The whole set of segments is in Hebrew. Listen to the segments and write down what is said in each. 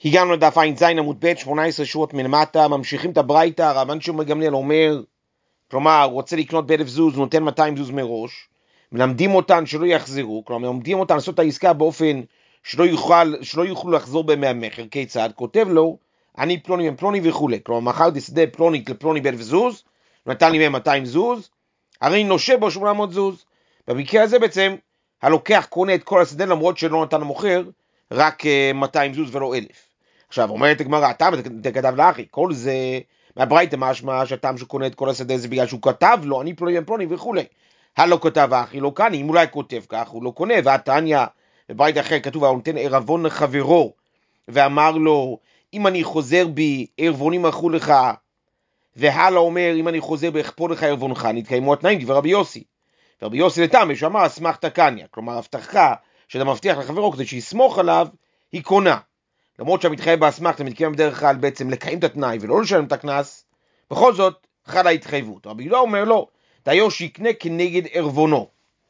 הגענו לדף ע"ז עמוד ב' 18 שורות מלמטה, ממשיכים את הברייתא. רבן שמעון גמליאל אומר, כלומר, רוצה לקנות ב1,000 זוז, נותן 200 זוז מראש, מלמדים אותן שלא יחזרו, כלומר, מלמדים אותן לעשות את העסקה באופן שלא יוכלו לחזור בהם מהמחר. כיצד? כותב לו, אני פלוני בן פלוני וכו'. כלומר, מכרתי שדה פלונית לפלוני ב1,000 זוז, נתן לי מהם 200 זוז, הרי נושה בו 800 זוז. במקרה הזה בעצם, הלוקח קונה את כל השדה, למרות שלא נתן למוכר, רק 200 זוז ולא 1,000. עכשיו, אומרת הגמרא, הטעם כתב לאחי, כל זה מהברייתא משמע שהטעם שקונה את כל השדה זה בגלל שהוא כתב לו, אני פלוני בן פלוני וכו'. הלא כתב האחי לא קני, אם אולי כותב כך, הוא לא קונה. והתניא, בברייתא אחר כתוב, הוא נותן ערבון לחברו, ואמר לו, אם אני חוזר בי, ערבונים מכרו לך, והלאה אומר, אם אני חוזר באכפור לך ערבונך, נתקיימו התנאים, דבר רבי יוסי. ורבי יוסי לטעם, שאמר, אסמכתא קניא, כלומר, הבטחה שאתה מבטיח לחברו כדי שיסמוך עליו, היא קונה. למרות שהמתחייב באסמכתא מתקיים בדרך כלל בעצם לקיים את התנאי ולא לשלם את הקנס, בכל זאת חלה ההתחייבות. רבי יהודה אומר לו, דיו שיקנה כנגד ערבונו.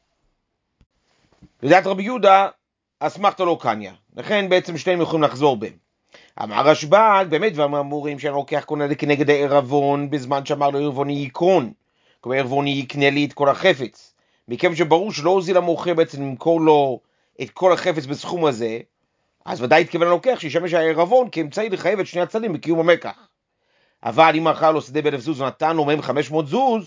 לדעת רבי יהודה, אסמכתא לא קניא, לכן בעצם שניהם יכולים לחזור בהם. אמר רשב"ג, באמת ואמורים שאני לוקח קונה כנגד הערבון בזמן שאמר לו ערבוני יקרון, כלומר ערבוני יקנה לי את כל החפץ. מכיוון שברור שלא הוזיל המוכר בעצם למכור לו את כל החפץ בסכום הזה, אז ודאי התכוון ללוקח שישמש הערבון כאמצעי לחייב את שני הצדדים בקיום המקח. אבל אם מכר לו שדה ב1,000 זוז ונתן לו מהם 500 זוז,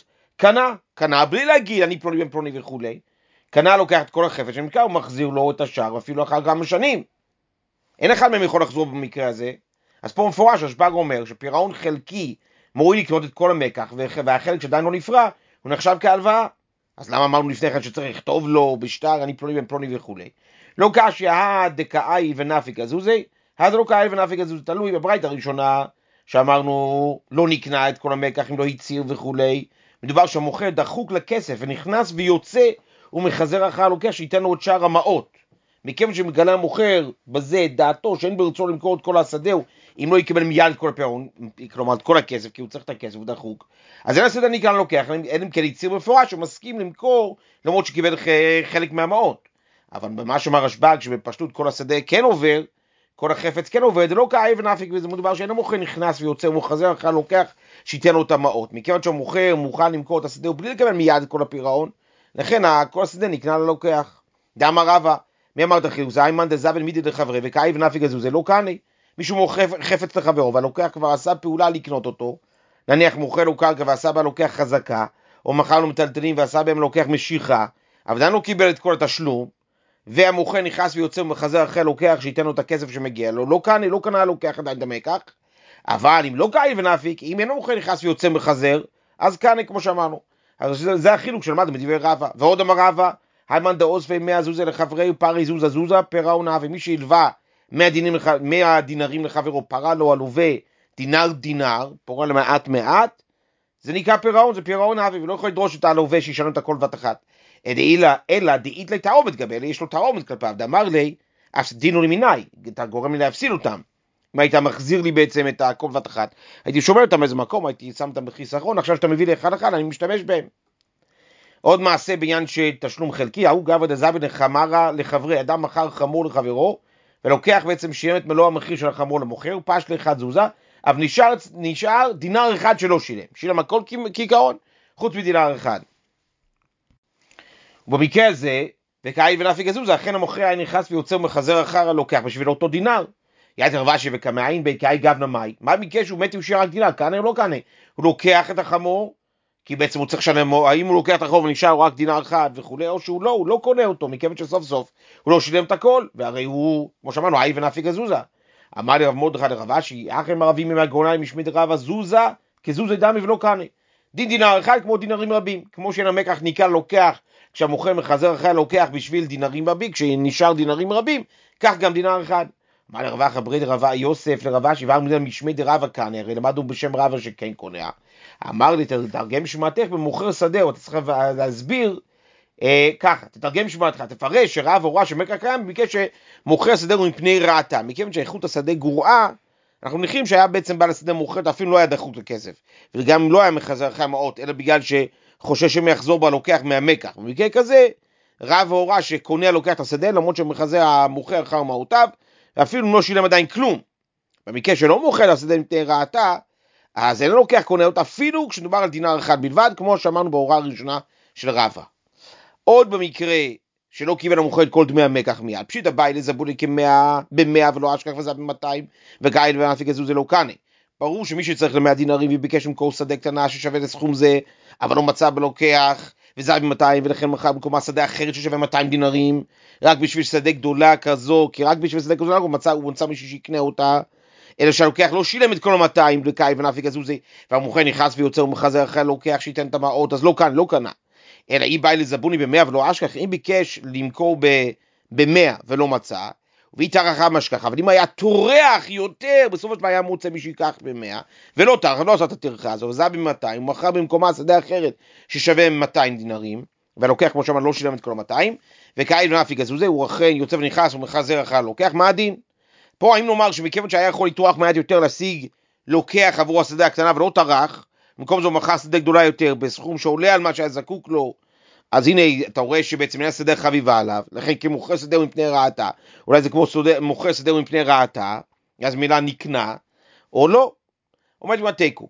קנה בלי להגיד אני פלוני בן פלוני וכו'. קנה לוקח את כל החפץ שנמכר ומחזיר לו את השאר ואפילו אחר כמה שנים. אין אחד מהם יכול לחזור במקרה הזה. אז פה מפורש רשב"ג אומר שפירעון חלקי מוריד לקנות את כל המקח, והחלק שעדיין לא נפרע הוא נחשב כהלוואה. אז למה אמרנו לפני כן שצריך לכתוב לו בשטר אני פלוני בן פלוני וכו'? לא קשיא דקאי ונפיק הזוזי, לא קאי ונפיק הזוזי, תלוי בברייתא הראשונה שאמרנו לא נקנה את כל המקח אם לא הצהיר וכו'. מדובר שהמוכר דחוק לכסף ונכנס ויוצא ומחזר אחר הלוקח שייתן לו את שאר המעות. מכיוון שמגלה המוכר בזה דעתו שאין ברצון למכור את כל השדה, אם לא יקבל מיד את כל הפירעון, כלומר את כל הכסף, כי הוא צריך את הכסף, הוא דחוק, אז אין השדה נקרא לוקח, אין אם כן יציר מפורש שמסכים למכור למרות שקיבל חלק מהמעות. אבל במה שאומר רשב"ג שבפשטות כל השדה כן עובר, כל החפץ כן עובר, זה לא כאי ונפיק, וזה מדובר שאין המוכר נכנס ויוצא ומחזר אחר לוקח שייתן לו את המעות. מכיוון שהמוכר מוכן למכור את השדה ובלי לקבל מיד את כל הפירעון, לכן כל השדה נקנה ללוקח. דאמר רבא, מי אמר דחילו? זה איימן דזבל מידי דחברי וקאי ונפיק הזו, זה לא קני. מישהו מוכר חפץ לחברו והלוקח כבר עשה פעולה לקנות אותו, נניח מוכר לו קרקע ועשה בה לוקח חזקה, או מכר לו מטלטלים ועשה בהם לוקח משיכה, אבל עדיין לא קיבל את כל התשלום, והמוכר נכנס ויוצא ומחזר אחרי לוקח שייתן לו את הכסף שמגיע לו, לא קני, לא קנה לוקח עדיין את המקח. אבל אם לא קאי ונפיק, אם אין המוכר נכנס ויוצא ומחזר, אז קני כמו שאמרנו. אז זה החילוק שלמד מדברי רבא. ועוד אמר רבא, היימן דאוספי 100 זוזה לחברי פרי זוזה זוזה פירעונה, ומי שהלווה 100 דינרים לחברו פרה לו הלווה דינר, פורה למעט מעט, זה נקרא פירעון, זה פירעון אבי, ולא יכול לדרוש את הלווה שישלם את הכל בת אחת. אלא דאית לי תערובת גבי, יש לו תערובת כלפיו, דאמר לי, אף דינו לי מיני, אתה גורם לי להפסיד אותם. אם היית מחזיר לי בעצם את הכל בת אחת, הייתי שומר אותם באיזה מקום, הייתי שם אותם בחיסכון, עכשיו שאתה מביא לי אחד אני משתמש בהם. עוד מעשה בעניין של תשלום חלקי, ההוא גבר דזבל לחמרה לחברי, אדם מכר חמור לחברו, ולוקח בעצם שילם את מלוא המחיר של החמור למוכר, פש לאחד זוזה, אבל נשאר דינר אחד שלא שילם הכל כעיקרון, חוץ מדינר אחד. ובמקרה הזה, וקאי ונפיק הזוזה, אכן המוכר היה נכנס ויוצא ומחזר אחר הלוקח בשביל אותו דינר. יתר רש"י וקמעין בקאי גבנה מאי, מה מקרה שהוא מת וישאר רק דינר, קנה או לא קנה? הוא לוקח את החמור, כי בעצם הוא צריך לשלם, האם הוא לוקח את החוב ונשאר רק דינר אחד וכו', או שהוא לא, הוא לא קונה אותו, מכיוון שסוף סוף הוא לא שילם את הכל, והרי הוא, כמו שאמרנו, האי ונפיק הזוזה. אמר לי רב מרדכי לרב אשי, אחרי ערבים מהגאונה משמיד רב זוזה, כזוזה דמי ולא קנה. דין דינר אחד כמו דינרים רבים, כמו שהמקח ניקה לוקח, כשהמוכר מחזר אחרי לוקח בשביל דינרים רבים, כשנשאר דינרים רבים, כך גם דינר אחד. אמר לרב אחא ברי דרב יוסף לרב אשי, ואמר משמיד רב קנה, הרי למדנו בשם רב שכן קונה. אמר לי, תתרגם שמעתך במוכר שדה, או אתה צריך להסביר ככה, תתרגם שמעתך, תפרש שרב הוראה שמקח קיים, במקרה שמוכר שדה הוא מפני רעתה, מכיוון שאיכות השדה גרועה, אנחנו מניחים שהיה בעצם בעל השדה מוכר, אפילו לא היה דחוק לכסף, וגם לא היה מחזר אחרי המעות, אלא בגלל שחושש שמחזור בה לוקח מהמקח. במקרה כזה, רב הוראה שקונה לוקח את השדה, למרות שמחזר המוכר אחר מעותיו, ואפילו לא שילם עדיין כלום. במקרה שלא מוכר לשדה מפני רעתה, אז אין לוקח קונה אותה אפילו כשדובר על דינר אחד בלבד, כמו שאמרנו בהוראה הראשונה של רבא. עוד במקרה שלא קיבל המוכר את כל דמי המקח מיד, פשיטא באי לזבוני ב-100 ולא אשכח וזה ב-200, וגאיל ונפיק הזו זה לא קנה. ברור שמי שצריך ל100 דינרים וביקש למכור שדה קטנה ששווה לסכום זה, אבל לא מצא בלוקח, וזה ב-200, ולכן מחר במקומה שדה אחרת ששווה 200 דינרים, רק בשביל שדה גדולה כזו, כי רק בשביל שדה גדולה הוא מצא מישהו שיקנה אותה, אלא שהלוקח לא שילם את כל ה-200 לקאי ונפיק הזו זה, והמוכר נכנס ויוצר ומחזר אחרי הלוקח שייתן את המעות, אז לא קנה. אלא אי באי לזבוני ב100 ולא אשכח, אם ביקש למכור ב100 ולא מצא, והיא טרחה משכחה, אבל אם היה טורח יותר, בסוף השבוע היה מוצא מישהו ייקח ב100, ולא טרח, לא עשה את הטרחה הזו, וזה ב200, הוא מכר במקומה שדה אחרת ששווה 200 דינרים, והלוקח כמו שאמר לא שילם את כל ה-200, וכאי ונפיק הזו זה, הוא אכן יוצא ונכנס ומחזר אחרי הלוקח, מה הדין? פה האם נאמר שמכיוון שהיה יכול לטרוח מעט יותר להשיג לוקח עבור השדה הקטנה ולא טרח, במקום זו מכר שדה גדולה יותר בסכום שעולה על מה שהיה זקוק לו, אז הנה אתה רואה שבעצם אין שדה חביבה עליו, לכן כמוכר שדה מפני רעתה, אולי זה כמו מוכר שדה מפני רעתה, אז מילה נקנה, או לא, עומד בתיקו.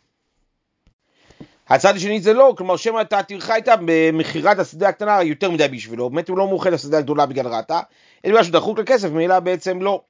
הצד השני זה לא, כלומר שמא אתה תרחה איתה במחירת השדה הקטנה יותר מדי בשבילו, באמת הוא לא מוכר את השדה הגדולה בגלל רעתה, אין משהו דחוק לכסף, מילה בעצם לא.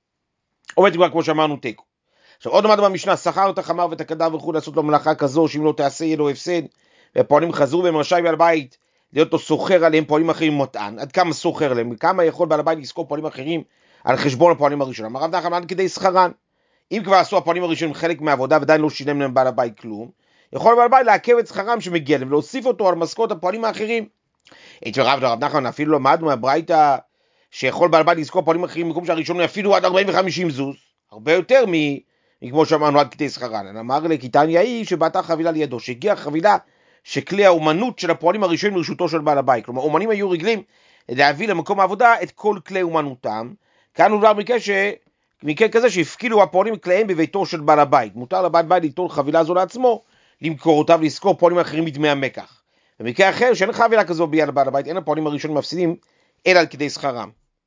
עומד כבר כמו שאמרנו תיקו. עכשיו עוד עמד במשנה, שכר את החמר ואת הקדר וכו' לעשות לו מלאכה כזו, שאם לא תעשה יהיה לו הפסד, והפועלים חזרו והם רשאי בעל בית להיות לו סוחר עליהם פועלים אחרים מטען, עד כמה סוחר עליהם, וכמה יכול בעל הבית לזכור פועלים אחרים על חשבון הפועלים הראשונים. הרב נחמן עד כדי שכרן, אם כבר עשו הפועלים הראשונים חלק מהעבודה ועדיין לא שילם להם בעל הבית כלום, יכול בעל הבית לעכב את שכרם שמגיע להם ולהוסיף אותו על משכורת הפועלים האחרים. את הרב נחמן אפילו למדנו מהברייתא שיכול בעל הבית לזכור פועלים אחרים במקום שהראשונים אפילו עד 40-50 זוז, הרבה יותר כמו שאמרנו עד כדי שכרן. אמר לקיטניה היא שבאתה חבילה לידו, שהגיעה חבילה שכלי האומנות של הפועלים הראשונים לרשותו של בעל הבית, כלומר אומנים היו רגלים להביא למקום העבודה את כל כלי אומנותם, כאן הוא מקרה כזה שהפקידו הפועלים כליהם בביתו של בעל הבית, מותר לבעל הבית ליטול חבילה זו לעצמו, למכור אותה ולזכור פועלים אחרים מדמי המקח. במקרה אחר שאין חבילה כזו ביד בעל הבית, אין הפועלים הראשונים מפסידים אלא על כדי שכרם.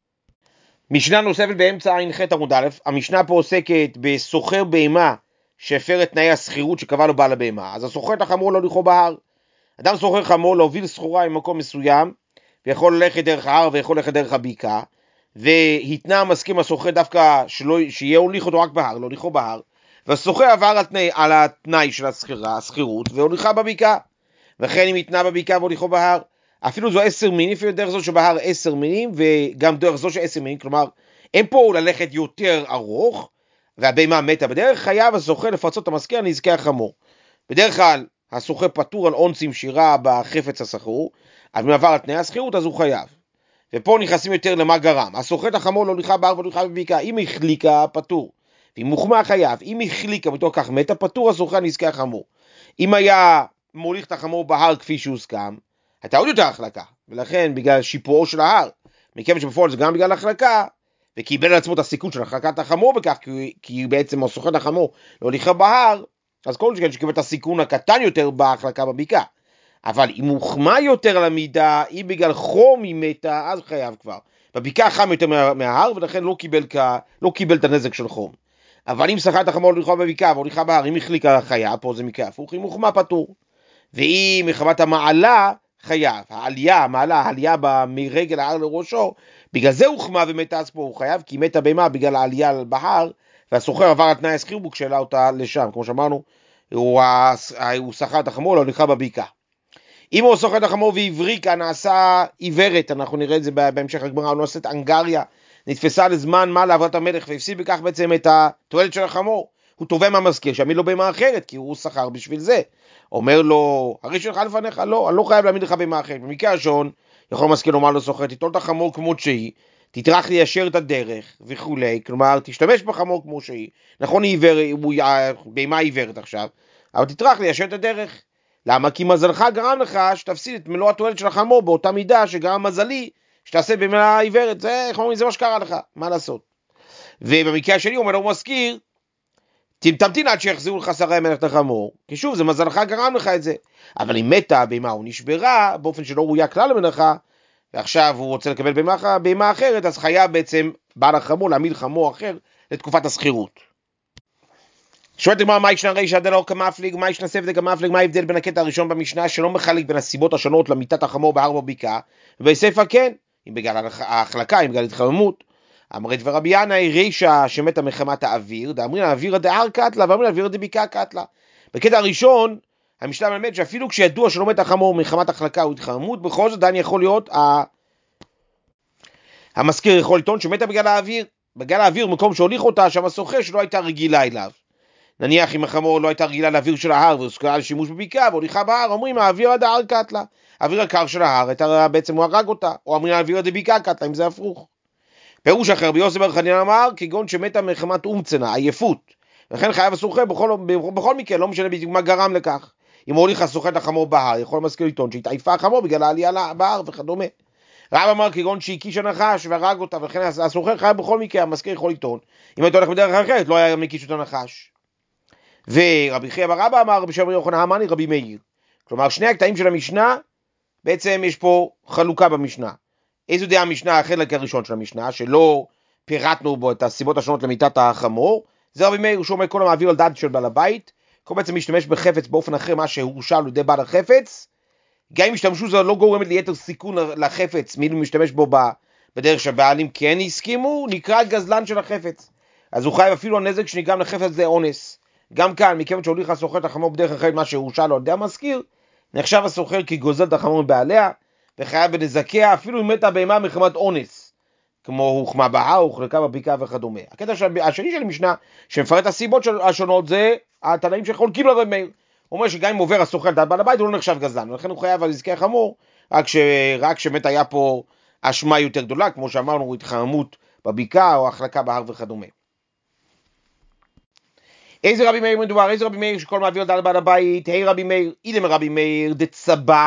משנה נוספת באמצע ע"ח עמוד א', המשנה פה עוסקת בסוחר בהמה שהפר את תנאי השכירות שקבע לו בעל הבהמה, אז הסוחר את החמור להוליכו בהר. אדם סוחר חמור להוביל סחורה ממקום מסוים, ויכול ללכת דרך ההר ויכול ללכת דרך הבקעה, והתנה המסכים הסוחר דווקא שיהיה הוליך אותו רק בהר, להוליכו בהר, והסוחר עבר על התנאי של השכירות והוליכה בבקעה, וכן אם התנה בבקעה והוליכו בהר, אפילו זו 10 מינים, אפילו דרך זו שבהר 10 מינים, וגם דרך זו 10 מינים, כלומר, אין פה ללכת יותר ארוך, והבהמה מתה בדרך, חייב הסוחר לפצות את המשכיר על נזקי החמור. בדרך כלל, הסוחר פטור על אונסים שירה בחפץ הסחור, אבל אם עבר על תנאי השכירות, אז הוא חייב. ופה נכנסים יותר למה גרם. הסוחר את החמור לא הוליכה בהר והוליכה בבקעה, אם החליקה, פטור. ואם מוחמא חייב, אם החליקה בתוך כך מתה, פטור הסוחר על נזקי החמור. אם היה מוליך את החמור בהר כפי שהוסכם, הייתה עוד יותר החלקה, ולכן בגלל שיפועו של ההר, מכיוון שבפועל זה גם בגלל החלקה, וקיבל על עצמו את הסיכון של החלקת החמור בכך, כי בעצם הסוחר את החמור לא הוליכה בהר, אז כל שכן שקיבל את הסיכון הקטן יותר בהחלקה בבקעה. אבל אם הוחמא יותר על המידה, אם בגלל חום היא מתה, אז חייב כבר. בבקעה חם יותר מההר, ולכן לא קיבל את הנזק של חום. אבל אם סחר את החמור להוליכה בבקעה והוליכה בהר, אם החליקה חייב, פה זה מקרה הפוך, אם הוחמא פטור. ואם מחמת המעלה, חייב, העלייה מרגל ההר לראשו, בגלל זה הוחמא ומתה, אז פה הוא חייב, כי מתה בהמה בגלל העלייה בהר, והסוחר עבר על תנאי השכירות כשאלה אותה לשם, כמו שאמרנו, הוא שכר את החמור להוליכה בבקעה. אם הוא סוחר את החמור והבריקה, נעשה עיוורת, אנחנו נראה את זה בהמשך הגמרא, הוא נעשית אנגריה, נתפסה לזמן מה לעברת המלך, והפסיד בכך בעצם את התועלת של החמור, הוא תובע מהמזכיר, שיעמיד לו בהמה אחרת, כי הוא שכר בשביל זה. אומר לו, הרי שלך לפניך, לא, אני לא חייב להעמיד לך בהמה אחרת. במקרה ראשון, יכול המזכיר לומר לסוחר, תיטול את החמור כמו שהיא, תטרח ליישר את הדרך וכולי, כלומר, תשתמש בחמור כמו שהיא, נכון, בהמה עיוורת עכשיו, אבל תטרח ליישר את הדרך. למה? כי מזלך גרם לך שתפסיד את מלוא התועלת של החמור, באותה מידה שגרם מזלי שתעשה בהמה עיוורת, זה מה שקרה לך, מה לעשות? ובמקרה שלי אומר לו מזכיר, תמתין עד שיחזירו לך שרי המלך את החמור, כי שוב זה מזלך גרם לך את זה, אבל אם מתה בהמה או נשברה באופן שלא ראויה כלל למלאכה, ועכשיו הוא רוצה לקבל בהמה אחרת, אז חייב בעצם בעל החמור להעמיד חמור אחר לתקופת הסחירות. שואלת הגמרא, מה ישנה רישא דלא כמפליג, מה ישנה ספתא כמפליג, מה ההבדל בין הקטע הראשון במשנה שלא מחלק בין הסיבות השונות למיתת החמור בהר בבקעה, ובספא כן, אם בגלל ההחלקה, אם בגלל התחממות. אמרת ורבי ינאי רישא שמתה מחמת האוויר, דאמרינן אווירא דהר קטלה, ואמרינן אווירא דבקעה קטלה. בקטע הראשון, המשנה מלמד שאפילו כשידוע שלא מת החמור מחמת החלקה או התחממות, בכל זאת עדיין יכול להיות, המזכיר יכול לטעון שמתה בגלל האוויר. בגלל האוויר, מקום שהוליך אותה, שם הסוחר שלא הייתה רגילה אליו. נניח אם החמור לא הייתה רגילה לאוויר של ההר והוזכרה לשימוש בבקעה והוליכה בהר, אומרים האוויר דהר קטלה, האוויר הקר של ההר, בעצם הוא הרג אותה, או אומרים האוויר דבקעה קטלה, אם זה הפוך. פירוש אחר, רבי יוסי בר חנינא אמר, כגון שמתה מחמת אומצנה, עייפות, לכן חייב הסוחר בכל מקרה, לא משנה בדיוק מה גרם לכך. אם הוליך הסוחר את החמור בהר, יכול המזכיר לטעון שהתעייפה החמור בגלל העלייה בהר וכדומה. רב אמר כגון שהקיש הנחש והרג אותה, ולכן הסוחר חייב בכל מקרה, המזכיר יכול לטעון. אם היית הולך בדרך אחרת, לא היה מקיש אותו נחש. ורבי חייא בר אבא אמר, רבי שמעון בר יוחנן אמר רבי מאיר. כלומר, שני הקטעים של המשנה, בעצם יש פה חלוקה במשנה. איזו דעה המשנה, החלק הראשון של המשנה, שלא פירטנו בו את הסיבות השונות למיתת החמור, זה רבי מאיר שאומר כל המעביר על דעת של בעל הבית, כל בעצם משתמש בחפץ באופן אחר מה שהורשע על ידי בעל החפץ, גם אם השתמשו זה לא גורמת ליתר סיכון לחפץ, מי משתמש בו בדרך שהבעלים כן הסכימו, נקרא גזלן של החפץ. אז הוא חייב אפילו הנזק שנגרם לחפץ זה אונס. גם כאן, מכיוון שהוליך הסוחר את החמור בדרך אחרת מה שהורשע לו על ידי המזכיר, נחשב הסוחר כגוזל את החמור מבעליה, וחייב בנזקיה אפילו אם מתה בהמה מחמת אונס, כמו הוחמה בהר, הוחלקה בבקעה וכדומה. הקטע השני של המשנה, שמפרט הסיבות השונות, זה התנאים שחולקים לרבי מאיר. הוא אומר שגם אם עובר הסוחר את בעל הבית, הוא לא נחשב גזלן, ולכן הוא חייב על נזקי החמור, רק שמת היה פה אשמה יותר גדולה, כמו שאמרנו, התחממות בבקעה או החלקה בהר וכדומה. איזה רבי מאיר מדובר? איזה רבי מאיר שכל מעביר דעת בעל הבית? היי רבי מאיר, אידם רבי מאיר דצבא,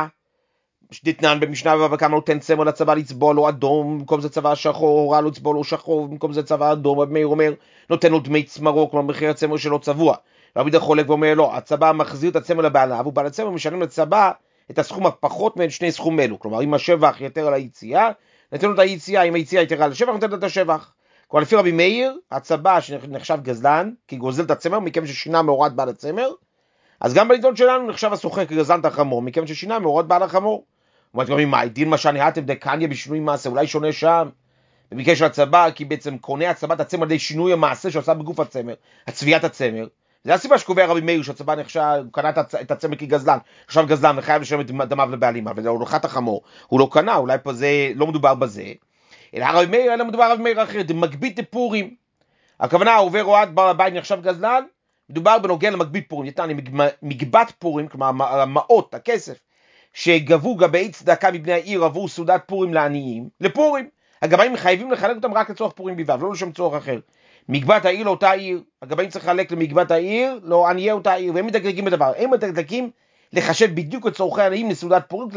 דתנן במשנה ובכמה נותן צמר לצבא לצבוע לו אדום, במקום זה צבא שחור, הורה לו לצבוע לו שחור, במקום זה צבא אדום. רבי מאיר אומר, נותן לו דמי צמרו, כלומר מחיר הצמר שלו צבוע. רבי דה חולק ואומר, לא, הצבא מחזיר את הצמר לבעליו, ובעל הצמר משלם לצבא את הסכום הפחות בין שני סכום אלו, כלומר אם השבח יתר על היציאה, נתן לו את היציאה, אם היציאה יתר על השבח, נתן לו את השבח. כלומר לפי רבי מאיר, הצבא שנחשב גזלן, כי גוזל את הצמר, מכיוון ששינה מאורד בעל הצמר, אז גם בעיתון שלנו נחשב הסוחר כגזלן את החמור, מכיוון ששינה מאורד בעל החמור. אומרת רבי מה, דין מה שנהתם דקניה בשינוי מעשה, אולי שונה שם, במקרה של הצבא, כי בעצם קונה הצבא את הצמר על ידי שינוי המעשה שעושה בגוף הצמר, הצביעת הצמר. זה הסיבה שקובע רבי מאיר שהצבא נחשב, הוא קנה את הצמר כגזלן, עכשיו גזלן וחייב לשלם את דמיו לבעלים, אבל זה הולכת החמור, הוא לא קנה, אולי פה זה לא מדובר בזה, אלא רבי מאיר, אלא מדובר רבי מאיר אחר, זה מגבית פורים. הכוונה, עובר רועד בעל הבית נחשב גזלן, מדובר בנוגע למגבית פורים, יתני מגבת פורים, כלומר המעות, הכסף, שגבו גבי צדקה מבני העיר עבור סעודת פורים לעניים, לפורים. הגבאים חייבים לחלק אותם רק לצורך פורים בלבד, לא לשם צורך אחר. מגבת העיר לאותה עיר, הגבאים צריך לחלק למגבת העיר, לא עניי אותה עיר, והם מדקדקים בדבר. הם מדקדקים לחשב בדיוק את צורכי העניים לסעודת פורים,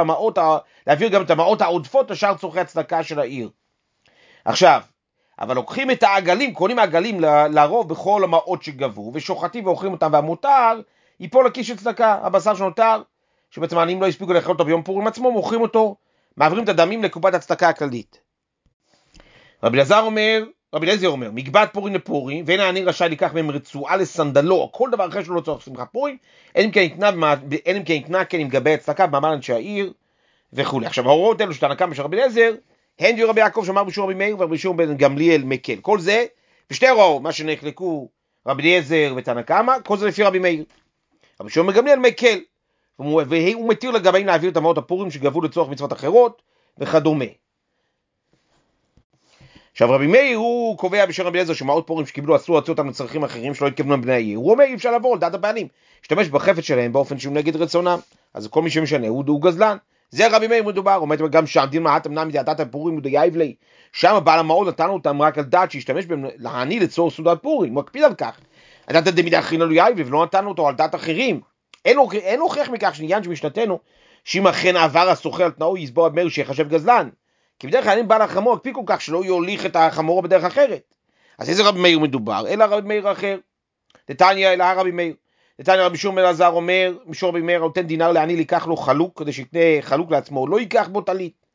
להעביר גם את המעות העודפות לשאר צורכי הצדקה של העיר. עכשיו, אבל לוקחים את העגלים, קונים העגלים לרוב בכל המעות שגבו, ושוחטים ואוכלים אותם, והמותר ייפול לכיס של צדקה, הבשר שנותר, שבעצם העניים לא הספיקו לאכול אותו ביום פורים עצמו, מוכרים אותו, מעבירים את הדמים לקופת הצדקה הכללית. רבי אליעזר אומר, מגבת פורים לפורים, ואין העני רשאי לקח מהם רצועה לסנדלו, או כל דבר אחר שלא לצורך שמחת פורים, אין אם כן יקנה כן עם גבי הצדקה, במעמד אנשי העיר, וכו'. עכשיו, ההוראות האלו שתנא קמא של רבי אליעזר, הן דיו רבי יעקב שאמר בשור רבי מאיר, ורבי שמעון בן גמליאל מקל. כל זה, בשתי הוראות, מה שנחלקו רבי אליעזר ותנא קמא, כל זה לפי רבי מאיר. רבי שמעון בן גמליאל מקל, והוא מתיר לגבאים להעביר את המעות הפורים שגבו לצורך מצוות אחרות, וכדומה. עכשיו רבי מאיר הוא קובע בשם רבי אליעזר שמעות פורים שקיבלו אסור להוציא אותם לצרכים אחרים שלא התכוונו לבני העיר. הוא אומר אי אפשר לעבור על דעת הבעלים, להשתמש בחפץ שלהם באופן שהוא נגד רצונם, אז כל מי שמשנה הוא גזלן. זה רבי מאיר מדובר, אומר גם שם דין מהתם נמי דעת הפורים ודייב לי, שם בעל המעות נתנו אותם רק על דעת שישתמש בהם להעני לצורך סעודת פורים, הוא מקפיד על כך. הדעת דמידי אחרין לו יייב ולא נתנו אותו על דעת אחרים. אין הוכח מכך שעניין שמשנתנו שאם אכן עבר הסוחר על תנאו יסבור רבי מאיר שיחשב גזלן, כי בדרך כלל אין בעל החמור הקפיד כל כך שלא יוליך את החמור בדרך אחרת. אז איזה רבי מאיר מדובר? אלא רבי מאיר אחר. דתניא אלא רבי מאיר. דתניא רבי שמעון בן אלעזר אומר, משור רבי מאיר נותן דינר לעני לקח לו חלוק, כדי שיקנה חלוק לעצמו, לא ייקח בו טלית.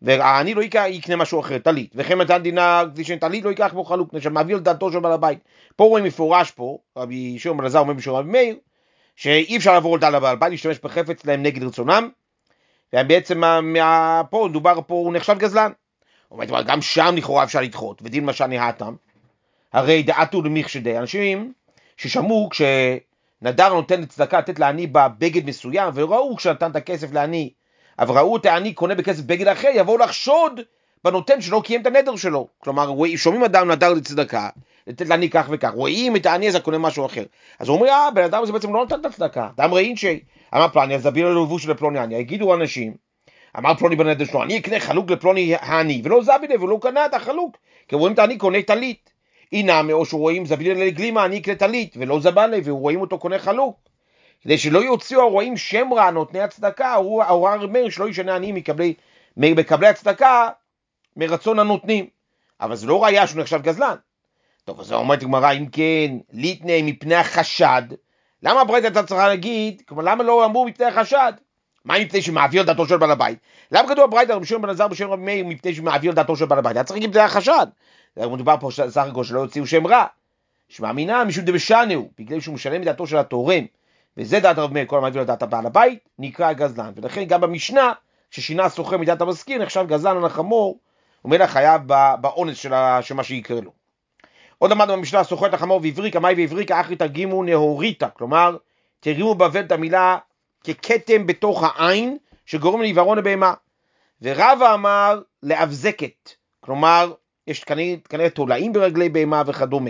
והעני לא יקנה משהו אחר, טלית, וכן מתן דינה, כדי שטלית לא ייקח בו חלוק, שמעביר לדעתו של בעל הבית. פה רואים מפורש פה, רבי שמעון בן אלעזר אומר בשם רבי מאיר, שאי אפשר לעבור לדעת לבעל הבית, להשתמש בחפץ להם נגד רצונם, ובעצם פה דובר פה, הוא נחשב גזלן. הוא אומר, גם שם לכאורה אפשר לדחות, ודין משל נהתם, הרי דעתו למכשדי, אנשים ששמעו כשנדר נותן לצדקה לתת לעני בבגד מסוים, וראו כשנתן את הכסף לעני, אבל ראו את העני קונה בכסף בגד אחר, יבואו לחשוד בנותן שלא קיים את הנדר שלו. כלומר, שומעים אדם נדר לצדקה, לתת לעני כך וכך, רואים את העני הזה קונה משהו אחר. אז הוא אומר, בן אדם הזה בעצם לא נתן את הצדקה. אדם ראין שאמר פלוני, אז זביל לו לבוש של פלוני עני. הגידו אנשים, אמר פלוני בנדר שלו, אני אקנה חלוק לפלוני העני, ולא זביל ולא קנה את החלוק. כי רואים את העני קונה טלית. הנה, או שרואים זביל לגלימה, אני אקנה טלית, ולא זבלה, ורואים אותו קונה חלוק. כדי שלא יוציאו הרואים שם רע נותני הצדקה, ההוראה אומר שלא ישנה עניים מקבלי הצדקה מרצון הנותנים. אבל זה לא ראיה שהוא נחשב גזלן. טוב, אז אומרת הגמרא, אם כן, ליתנה מפני החשד, למה הברייתא אתה צריכה להגיד, כלומר, למה לא אמרו מפני החשד? מה מפני שמעביר דעתו של בעל הבית? למה כתוב הברייתא רבי שמעון בן אלעזר בשם רבי מאיר מפני שמעביר דעתו של בעל הבית? היה צריך להגיד מפני החשד. מדובר פה סך הכל שלא יוציאו שם רע. שמאמינה משום דבשנהו, בגלל שהוא משלם את דעתו של התורם, וזה דעת רבי מאיר, כל המעביר לדעת בעל הבית, נקרא גזלן. ולכן גם במשנה, ששינה הסוחר מדעת המשכיר, נחשב גזלן על החמור, ומלך חייב באונס של מה שיקרה לו. עוד למדנו במשנה, הסוחר את החמור והבריקה, מהי והבריקה, אחרי תרגימו נהוריתא, כלומר, תרגמו בבל את המילה ככתם בתוך העין, שגורם לעיוורון לבהמה. ורבא אמר לאבזקת, כלומר, יש כנראה תולעים ברגלי בהמה וכדומה.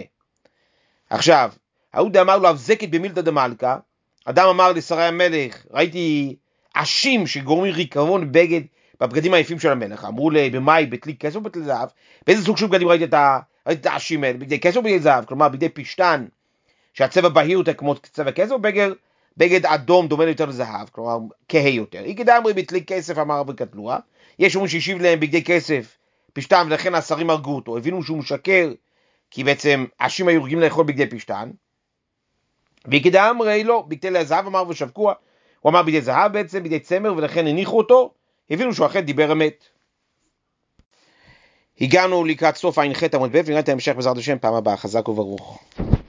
עכשיו, ההוא אמר לו אבזקת במילתא דמלכא, אדם אמר לשרי המלך, ראיתי עשים שגורמים ריקבון בבגדים היפים של המלך, אמרו לי במאי בתלי כסף ובתלי זהב, באיזה סוג של בגדים ראיתי את העשים האלה, בגדי כסף ובגדי זהב, כלומר בגדי פשטן, שהצבע בהיר יותר כמו צבע כסף, בגד אדום דומה יותר לזהב, כלומר כהה יותר. איגד אמרי בתלי כסף אמר וקטלוה, יש אומרים שהשיב להם בגדי כסף פשטן, ולכן השרים הרגו אותו, הבינו שהוא משקר, כי בעצם העשים היו רגילים לאכול בגדי פשטן, ואיגד אמרי לא, בגדי זהב אמר ושבקוע, הוא אמר בגדי זהב בעצם, בגדי צמר, ולכן הניחו אותו, הבינו שהוא אכן דיבר אמת. הגענו לקראת סוף ע"ח עמוד ב' ונראה את ההמשך בעזרת השם פעם הבאה. חזק וברוך.